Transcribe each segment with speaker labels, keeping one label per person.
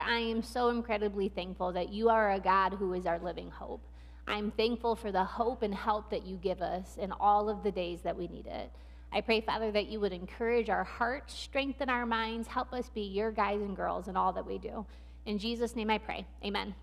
Speaker 1: I am so incredibly thankful that you are a God who is our living hope. I'm thankful for the hope and help that you give us in all of the days that we need it. I pray, Father, that you would encourage our hearts, strengthen our minds, help us be your guys and girls in all that we do. In Jesus' name I pray, amen.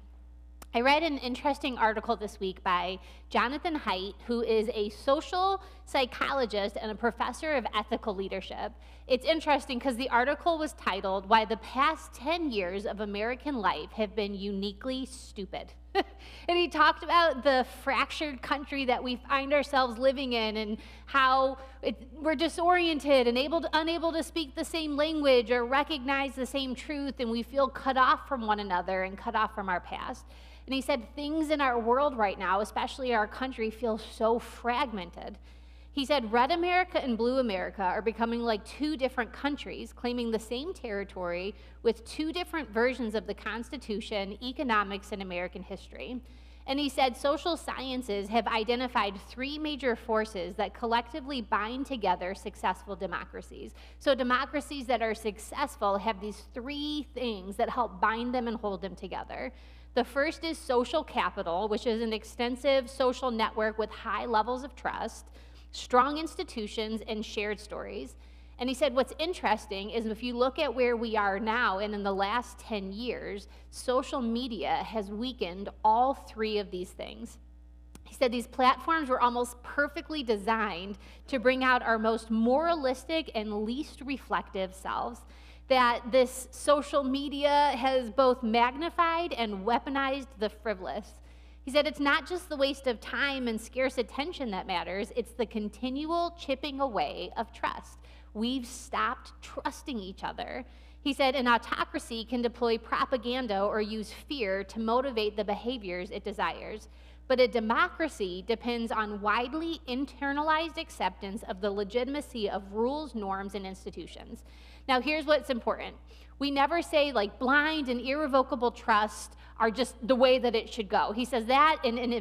Speaker 1: I read an interesting article this week by Jonathan Haidt, who is a social psychologist and a professor of ethical leadership. It's interesting because the article was titled, "Why the Past 10 Years of American Life Have Been Uniquely Stupid." And he talked about the fractured country that we find ourselves living in and how we're disoriented and unable to speak the same language or recognize the same truth, and we feel cut off from one another and cut off from our past. And he said things in our world right now, especially our country, feel so fragmented. He said red America and blue America are becoming like two different countries, claiming the same territory with two different versions of the Constitution, economics, and American history. And he said social sciences have identified three major forces that collectively bind together successful democracies. So democracies that are successful have these three things that help bind them and hold them together. The first is social capital, which is an extensive social network with high levels of trust, strong institutions, and shared stories. And he said what's interesting is if you look at where we are now and in the last 10 years, social media has weakened all three of these things. He said these platforms were almost perfectly designed to bring out our most moralistic and least reflective selves. That this social media has both magnified and weaponized the frivolous. He said it's not just the waste of time and scarce attention that matters, it's the continual chipping away of trust. We've stopped trusting each other. He said an autocracy can deploy propaganda or use fear to motivate the behaviors it desires. But a democracy depends on widely internalized acceptance of the legitimacy of rules, norms, and institutions. Now, here's what's important. We never say like blind and irrevocable trust are just the way that it should go. He says that in an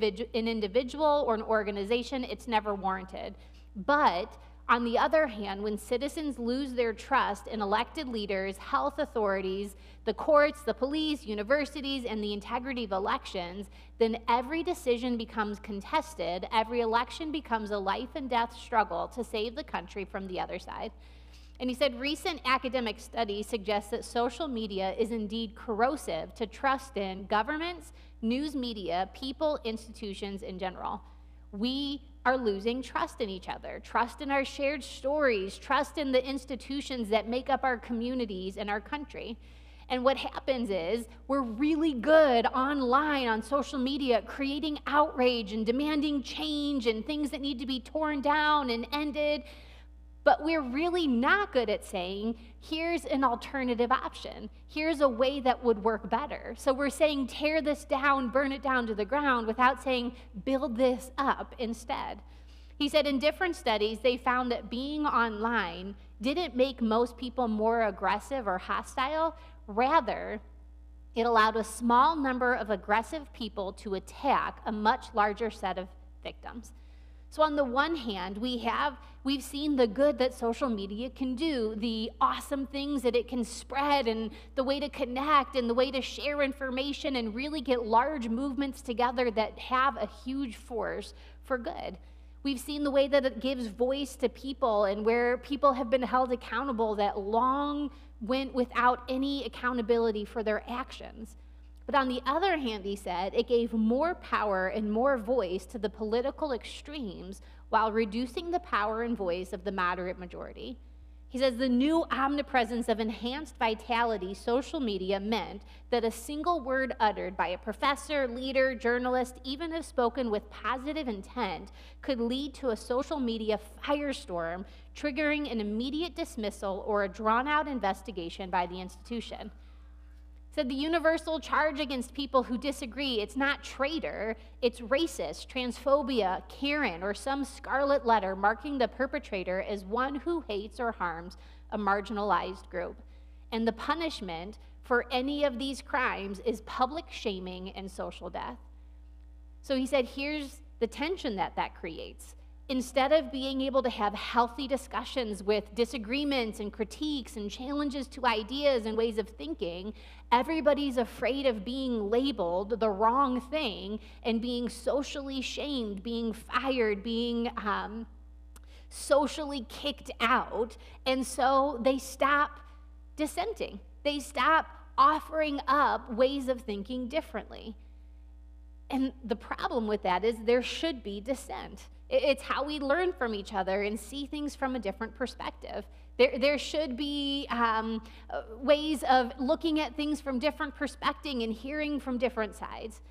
Speaker 1: individual or an organization, it's never warranted. But on the other hand, when citizens lose their trust in elected leaders, health authorities, the courts, the police, universities, and the integrity of elections, then every decision becomes contested. Every election becomes a life and death struggle to save the country from the other side. And he said recent academic studies suggest that social media is indeed corrosive to trust in governments, news media, people, institutions in general. We are losing trust in each other, trust in our shared stories, trust in the institutions that make up our communities and our country. And what happens is we're really good online on social media, creating outrage and demanding change and things that need to be torn down and ended. But we're really not good at saying, here's an alternative option. Here's a way that would work better. So we're saying, tear this down, burn it down to the ground, without saying, build this up instead. He said in different studies, they found that being online didn't make most people more aggressive or hostile. Rather, it allowed a small number of aggressive people to attack a much larger set of victims. So on the one hand, we've seen the good that social media can do, the awesome things that it can spread, and the way to connect, and the way to share information, and really get large movements together that have a huge force for good. We've seen the way that it gives voice to people, and where people have been held accountable that long went without any accountability for their actions. But on the other hand, he said, it gave more power and more voice to the political extremes while reducing the power and voice of the moderate majority. He says the new omnipresence of enhanced vitality social media meant that a single word uttered by a professor, leader, journalist, even if spoken with positive intent, could lead to a social media firestorm, triggering an immediate dismissal or a drawn-out investigation by the institution. Said the universal charge against people who disagree, it's not traitor, it's racist, transphobia, Karen, or some scarlet letter marking the perpetrator as one who hates or harms a marginalized group. And the punishment for any of these crimes is public shaming and social death. So he said, here's the tension that creates. Instead of being able to have healthy discussions with disagreements and critiques and challenges to ideas and ways of thinking, everybody's afraid of being labeled the wrong thing and being socially shamed, being fired, being socially kicked out. And so they stop dissenting. They stop offering up ways of thinking differently. And the problem with that is there should be dissent. It's how we learn from each other and see things from a different perspective. There should be ways of looking at things from different perspectives and hearing from different sides.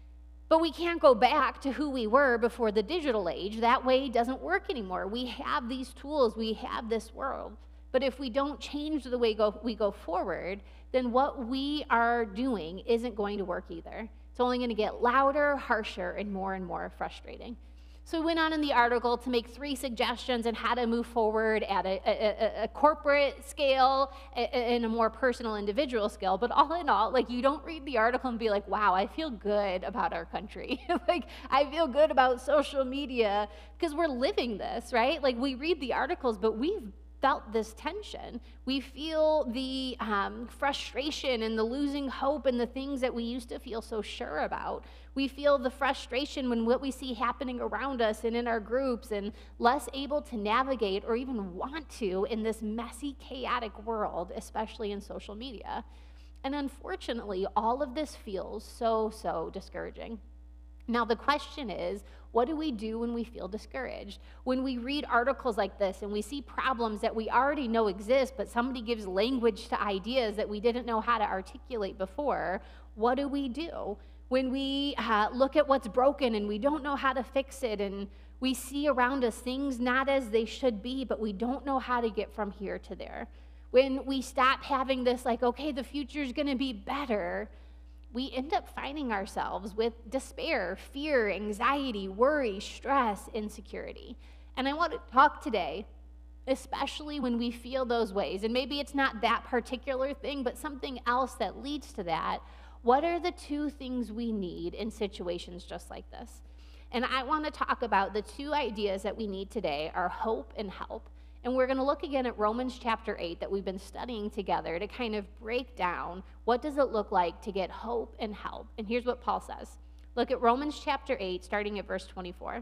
Speaker 1: But we can't go back to who we were before the digital age. That way doesn't work anymore. We have these tools. We have this world. But if we don't change the way we go forward, then what we are doing isn't going to work either. It's only going to get louder, harsher, and more frustrating. So we went on in the article to make 3 suggestions on how to move forward at a corporate scale and a more personal individual scale. But all in all, like, you don't read the article and be like, wow, I feel good about our country. Like, I feel good about social media, because we're living this, right? Like, we read the articles, but we've felt this tension. We feel the frustration and the losing hope and the things that we used to feel so sure about. We feel the frustration when what we see happening around us and in our groups, and less able to navigate or even want to in this messy, chaotic world, especially in social media. And unfortunately, all of this feels so discouraging. Now, the question is, what do we do when we feel discouraged? When we read articles like this and we see problems that we already know exist, but somebody gives language to ideas that we didn't know how to articulate before, what do we do? When we look at what's broken and we don't know how to fix it, and we see around us things not as they should be, but we don't know how to get from here to there. When we stop having this, like, okay, the future's gonna be better, we end up finding ourselves with despair, fear, anxiety, worry, stress, insecurity. And I want to talk today, especially when we feel those ways, and maybe it's not that particular thing, but something else that leads to that. What are the 2 things we need in situations just like this? And I want to talk about the 2 ideas that we need today are hope and help. And we're going to look again at Romans chapter 8 that we've been studying together to kind of break down what does it look like to get hope and help. And here's what Paul says. Look at Romans chapter 8, starting at verse 24.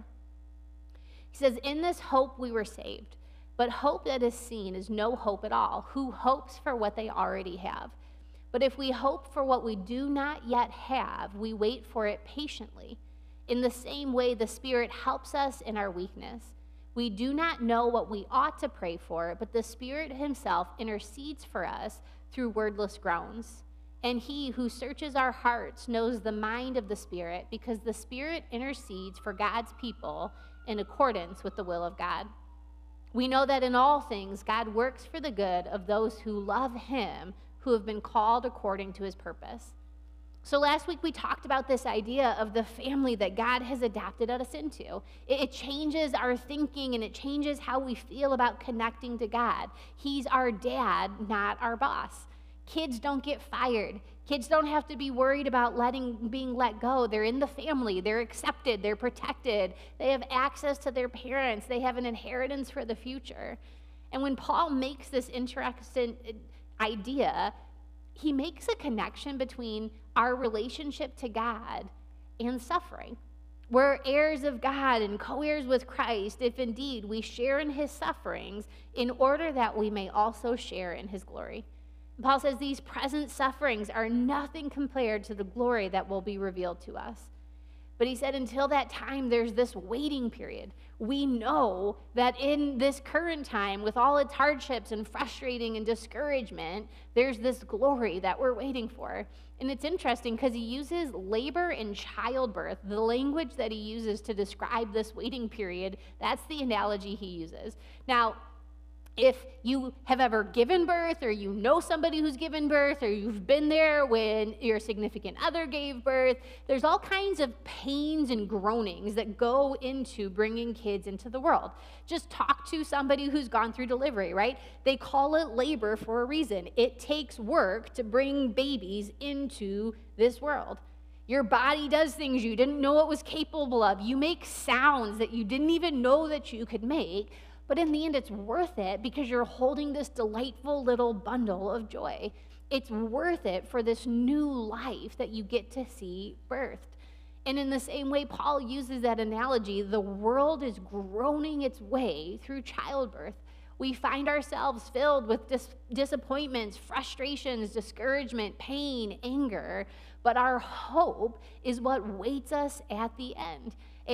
Speaker 1: He says, "In this hope we were saved, but hope that is seen is no hope at all. Who hopes for what they already have? But if we hope for what we do not yet have, we wait for it patiently. In the same way, the Spirit helps us in our weakness. We do not know what we ought to pray for, but the Spirit himself intercedes for us through wordless groans. And he who searches our hearts knows the mind of the Spirit, because the Spirit intercedes for God's people in accordance with the will of God. We know that in all things God works for the good of those who love him, who have been called according to his purpose." So last week we talked about this idea of the family that God has adopted us into. It changes our thinking, and it changes how we feel about connecting to God. He's our dad, not our boss. Kids don't get fired. Kids don't have to be worried about being let go. They're in the family. They're accepted. They're protected. They have access to their parents. They have an inheritance for the future. And when Paul makes this interesting idea, he makes a connection between our relationship to God and suffering. We're heirs of God and co-heirs with Christ if indeed we share in his sufferings, in order that we may also share in his glory. Paul says these present sufferings are nothing compared to the glory that will be revealed to us. But he said until that time, there's this waiting period. We know that in this current time, with all its hardships and frustrating and discouragement, there's this glory that we're waiting for. And it's interesting because he uses labor and childbirth, the language that he uses to describe this waiting period. That's the analogy he uses. Now, if you have ever given birth, or you know somebody who's given birth, or you've been there when your significant other gave birth, there's all kinds of pains and groanings that go into bringing kids into the world. Just talk to somebody who's gone through delivery, right? They call it labor for a reason. It takes work to bring babies into this world. Your body does things you didn't know it was capable of. You make sounds that you didn't even know that you could make. But in the end, it's worth it because you're holding this delightful little bundle of joy. It's worth it for this new life that you get to see birthed. And in the same way Paul uses that analogy, the world is groaning its way through childbirth. We find ourselves filled with disappointments, frustrations, discouragement, pain, anger, but our hope is what waits us at the end.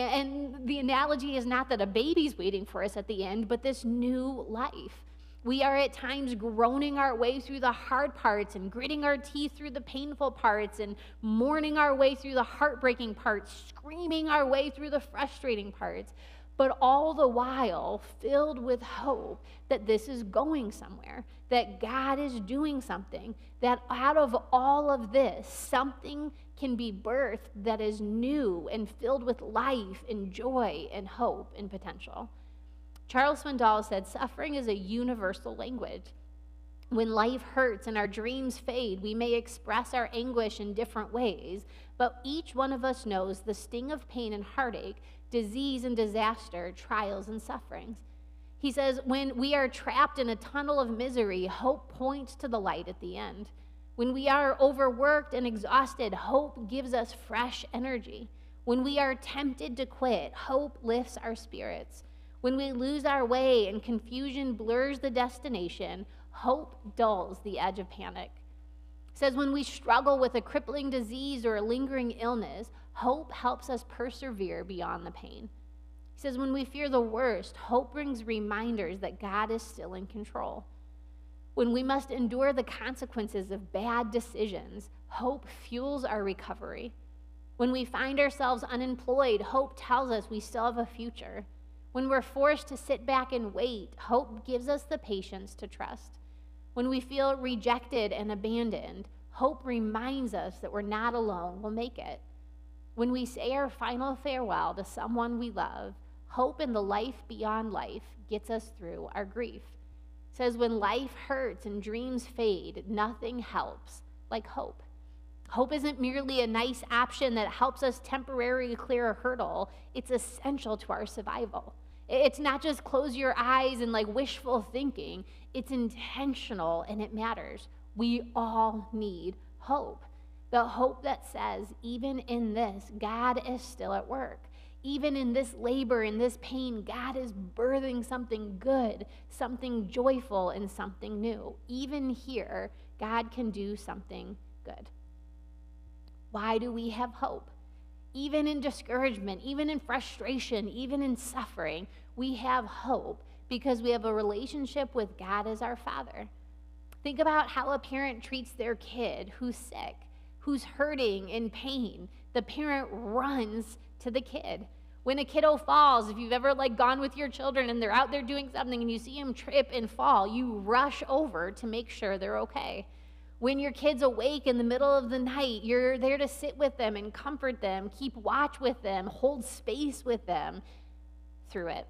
Speaker 1: And the analogy is not that a baby's waiting for us at the end, but this new life. We are at times groaning our way through the hard parts and gritting our teeth through the painful parts and mourning our way through the heartbreaking parts, screaming our way through the frustrating parts, but all the while filled with hope that this is going somewhere, that God is doing something, that out of all of this, something can be birthed that is new and filled with life and joy and hope and potential. Charles Swindoll said, suffering is a universal language. When life hurts and our dreams fade, we may express our anguish in different ways, but each one of us knows the sting of pain and heartache, disease and disaster, trials and sufferings. He says, when we are trapped in a tunnel of misery, hope points to the light at the end. When we are overworked and exhausted, hope gives us fresh energy. When we are tempted to quit, hope lifts our spirits. When we lose our way and confusion blurs the destination, hope dulls the edge of panic. It says when we struggle with a crippling disease or a lingering illness, hope helps us persevere beyond the pain. He says when we fear the worst, hope brings reminders that God is still in control. When we must endure the consequences of bad decisions, hope fuels our recovery. When we find ourselves unemployed, hope tells us we still have a future. When we're forced to sit back and wait, hope gives us the patience to trust. When we feel rejected and abandoned, hope reminds us that we're not alone, we'll make it. When we say our final farewell to someone we love, hope in the life beyond life gets us through our grief. It says when life hurts and dreams fade, nothing helps like hope. Hope isn't merely a nice option that helps us temporarily clear a hurdle. It's essential to our survival. It's not just close your eyes and like wishful thinking. It's intentional and it matters. We all need hope. The hope that says, even in this, God is still at work. Even in this labor, in this pain, God is birthing something good, something joyful, and something new. Even here, God can do something good. Why do we have hope? Even in discouragement, even in frustration, even in suffering, we have hope because we have a relationship with God as our Father. Think about how a parent treats their kid who's sick, who's hurting, in pain. The parent runs to the kid. When a kiddo falls, if you've ever gone with your children and they're out there doing something and you see them trip and fall, you rush over to make sure they're okay. When your kid's awake in the middle of the night, you're there to sit with them and comfort them, keep watch with them, hold space with them through it.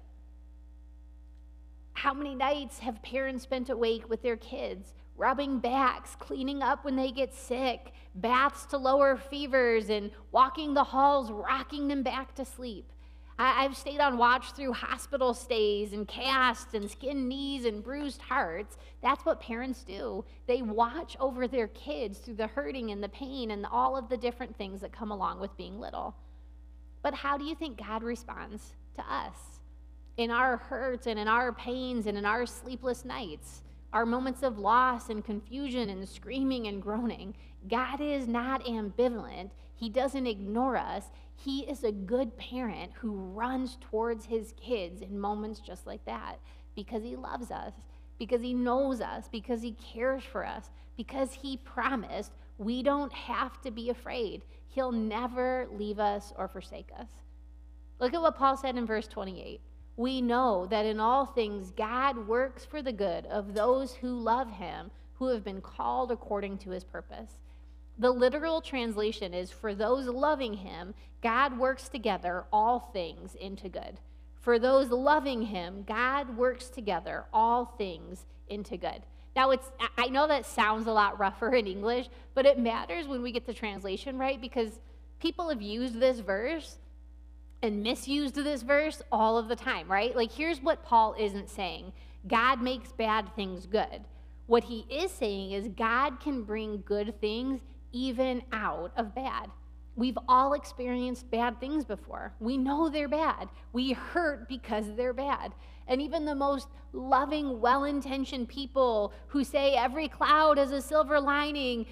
Speaker 1: How many nights have parents spent awake with their kids, rubbing backs, cleaning up when they get sick, baths to lower fevers, and walking the halls, rocking them back to sleep? I've stayed on watch through hospital stays and casts and skinned knees and bruised hearts. That's what parents do. They watch over their kids through the hurting and the pain and all of the different things that come along with being little. But how do you think God responds to us? In our hurts and in our pains and in our sleepless nights, our moments of loss and confusion and screaming and groaning, God is not ambivalent. He doesn't ignore us. He is a good parent who runs towards his kids in moments just like that because he loves us, because he knows us, because he cares for us, because he promised we don't have to be afraid. He'll never leave us or forsake us. Look at what Paul said in verse 28. We know that in all things God works for the good of those who love him, who have been called according to his purpose. The literal translation is, for those loving him, God works together all things into good. For those loving him, God works together all things into good. Now, I know that sounds a lot rougher in English, but it matters when we get the translation right because People have used this verse and misused this verse all of the time, right? Like, here's what Paul isn't saying. God makes bad things good. What he is saying is God can bring good things even out of bad. We've all experienced bad things before. We know they're bad. We hurt because they're bad. And even the most loving, well-intentioned people who say every cloud has a silver lining,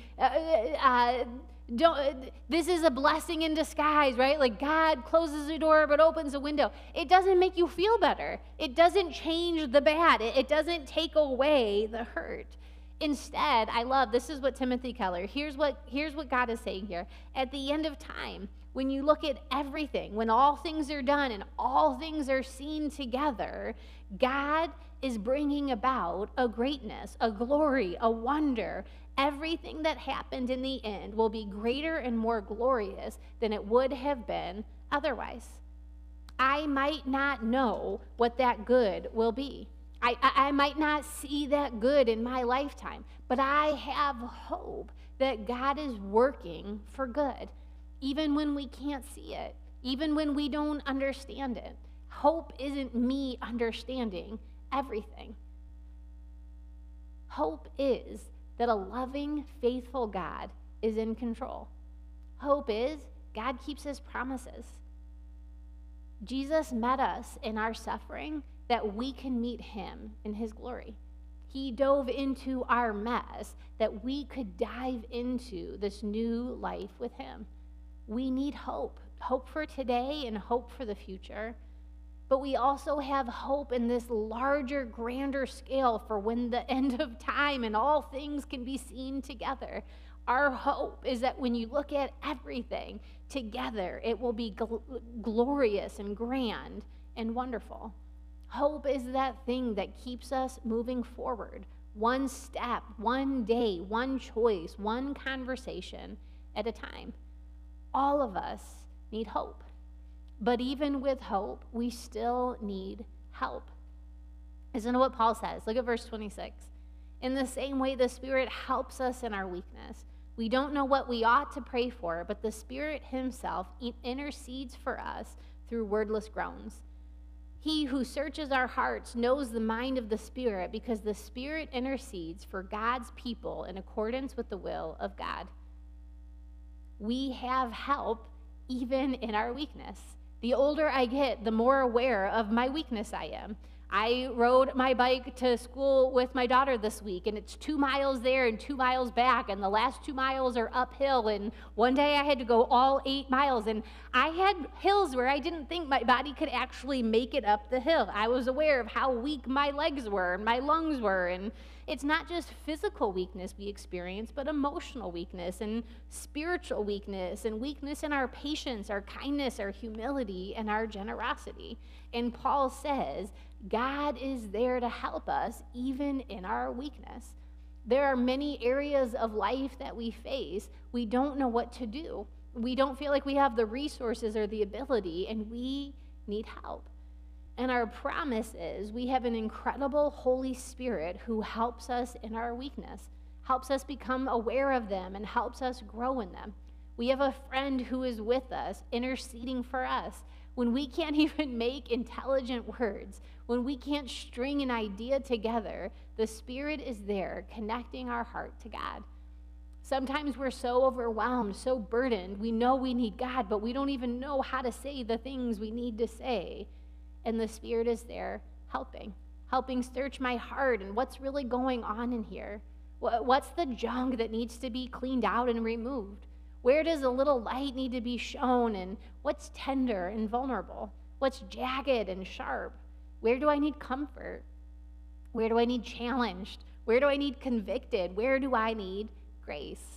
Speaker 1: this is a blessing in disguise, right? Like, God closes a door but opens a window. It doesn't make you feel better. It doesn't change the bad. It doesn't take away the hurt. Instead, I love, this is what Timothy Keller, here's what God is saying here. At the end of time, when you look at everything, when all things are done and all things are seen together, God is bringing about a greatness, a glory, a wonder. Everything that happened in the end will be greater and more glorious than it would have been otherwise. I might not know what that good will be. I might not see that good in my lifetime, but I have hope that God is working for good, even when we can't see it, even when we don't understand it. Hope isn't me understanding everything. Hope is that a loving, faithful God is in control. Hope is God keeps his promises. Jesus met us in our suffering that we can meet him in his glory. He dove into our mess that we could dive into this new life with him. We need hope for today and hope for the future. But we also have hope in this larger, grander scale for when the end of time and all things can be seen together. Our hope is that when you look at everything together, it will be glorious and grand and wonderful. Hope is that thing that keeps us moving forward, one step, one day, one choice, one conversation at a time. All of us need hope. But even with hope, we still need help. Isn't it what Paul says? Look at verse 26. In the same way, the Spirit helps us in our weakness. We don't know what we ought to pray for, but the Spirit himself intercedes for us through wordless groans. He who searches our hearts knows the mind of the Spirit, because the Spirit intercedes for God's people in accordance with the will of God. We have help even in our weakness. The older I get, the more aware of my weakness I am. I rode my bike to school with my daughter this week, and it's 2 miles there and 2 miles back, and the last 2 miles are uphill, and one day I had to go all 8 miles, and I had hills where I didn't think my body could actually make it up the hill. I was aware of how weak my legs were and my lungs were, and it's not just physical weakness we experience, but emotional weakness and spiritual weakness and weakness in our patience, our kindness, our humility, and our generosity. And Paul says, God is there to help us even in our weakness. There are many areas of life that we face. We don't know what to do. We don't feel like we have the resources or the ability, and we need help. And our promise is we have an incredible Holy Spirit who helps us in our weakness, helps us become aware of them, and helps us grow in them. We have a friend who is with us, interceding for us. When we can't even make intelligent words, when we can't string an idea together, the Spirit is there connecting our heart to God. Sometimes we're so overwhelmed, so burdened, we know we need God, but we don't even know how to say the things we need to say. And the Spirit is there helping search my heart and what's really going on in here. What's the junk that needs to be cleaned out and removed? Where does a little light need to be shown, and what's tender and vulnerable? What's jagged and sharp? Where do I need comfort? Where do I need challenged? Where do I need convicted? Where do I need grace?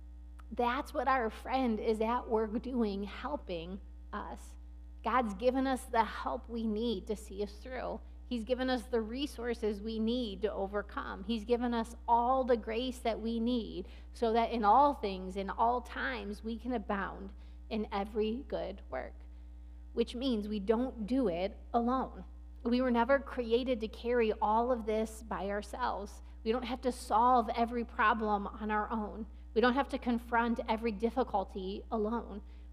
Speaker 1: That's what our friend is at work doing, helping us. God's given us the help we need to see us through. He's given us the resources we need to overcome. He's given us all the grace that we need so that in all things, in all times, we can abound in every good work, which means we don't do it alone. We were never created to carry all of this by ourselves. We don't have to solve every problem on our own. We don't have to confront every difficulty alone.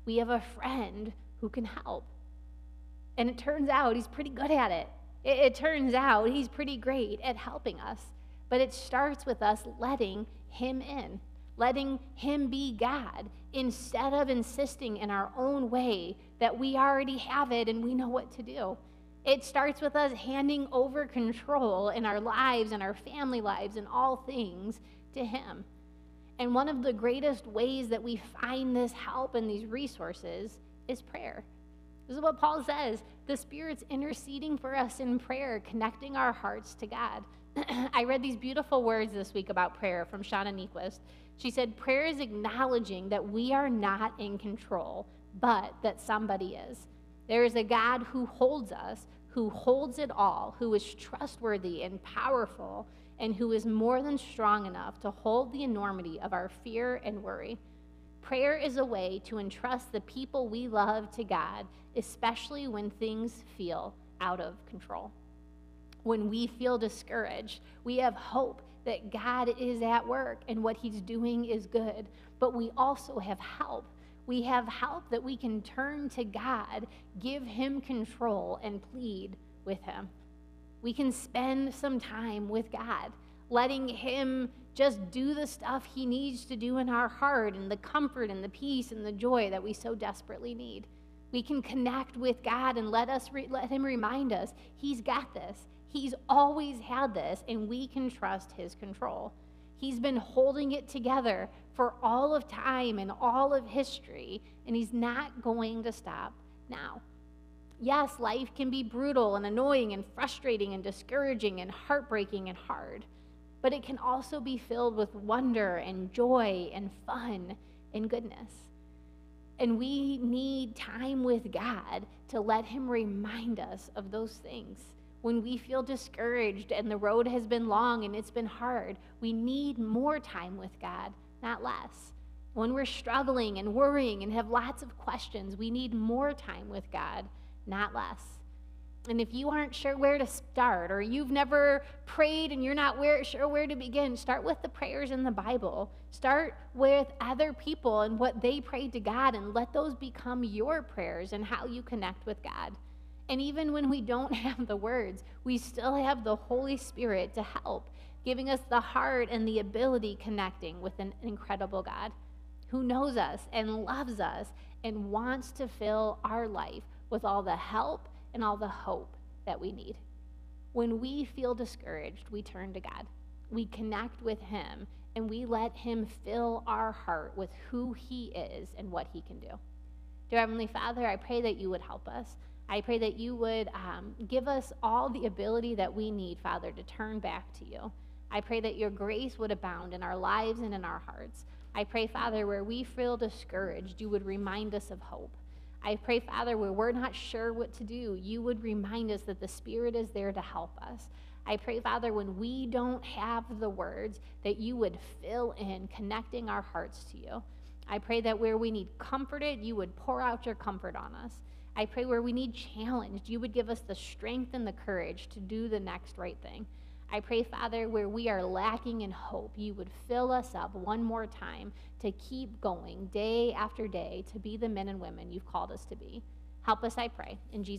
Speaker 1: we have a friend who can help. And it turns out he's pretty good at it. It turns out he's pretty great at helping us. But it starts with us letting him in, letting him be God, instead of insisting in our own way that we already have it and we know what to do. It starts with us handing over control in our lives and our family lives and all things to him. And one of the greatest ways that we find this help and these resources is prayer. This is what Paul says. The Spirit's interceding for us in prayer, connecting our hearts to God. I read these beautiful words this week about prayer from Shauna Niequist. She said, prayer is acknowledging that we are not in control, but that somebody is. There is a God who holds us, who holds it all, who is trustworthy and powerful, and who is more than strong enough to hold the enormity of our fear and worry. Prayer is a way to entrust the people we love to God, especially when things feel out of control. When we feel discouraged, we have hope that God is at work and what he's doing is good, but we also have help. We have help that we can turn to God, give him control, and plead with him. We can spend some time with God, letting him just do the stuff he needs to do in our heart, and the comfort and the peace and the joy that we so desperately need. We can connect with God and let him remind us he's got this. He's always had this, and we can trust his control. He's been holding it together for all of time and all of history, and he's not going to stop now. Yes, life can be brutal and annoying and frustrating and discouraging and heartbreaking and hard, but it can also be filled with wonder and joy and fun and goodness. And we need time with God to let him remind us of those things. When we feel discouraged and the road has been long and it's been hard, we need more time with God, not less. When we're struggling and worrying and have lots of questions, we need more time with God, not less. And if you aren't sure where to start, or you've never prayed and you're not sure where to begin, start with the prayers in the Bible. Start with other people and what they prayed to God, and let those become your prayers and how you connect with God. And even when we don't have the words, we still have the Holy Spirit to help, giving us the heart and the ability connecting with an incredible God who knows us and loves us and wants to fill our life with all the help and all the hope that we need. When we feel discouraged, we turn to God. We connect with him, and we let him fill our heart with who he is and what he can do. Dear Heavenly Father, I pray that you would help us. I pray that you would give us all the ability that we need, Father, to turn back to you. I pray that your grace would abound in our lives and in our hearts. I pray, Father, where we feel discouraged, you would remind us of hope. I pray, Father, where we're not sure what to do, you would remind us that the Spirit is there to help us. I pray, Father, when we don't have the words, that you would fill in, connecting our hearts to you. I pray that where we need comforted, you would pour out your comfort on us. I pray where we need challenged, you would give us the strength and the courage to do the next right thing. I pray, Father, where we are lacking in hope, you would fill us up one more time to keep going day after day to be the men and women you've called us to be. Help us, I pray. In Jesus'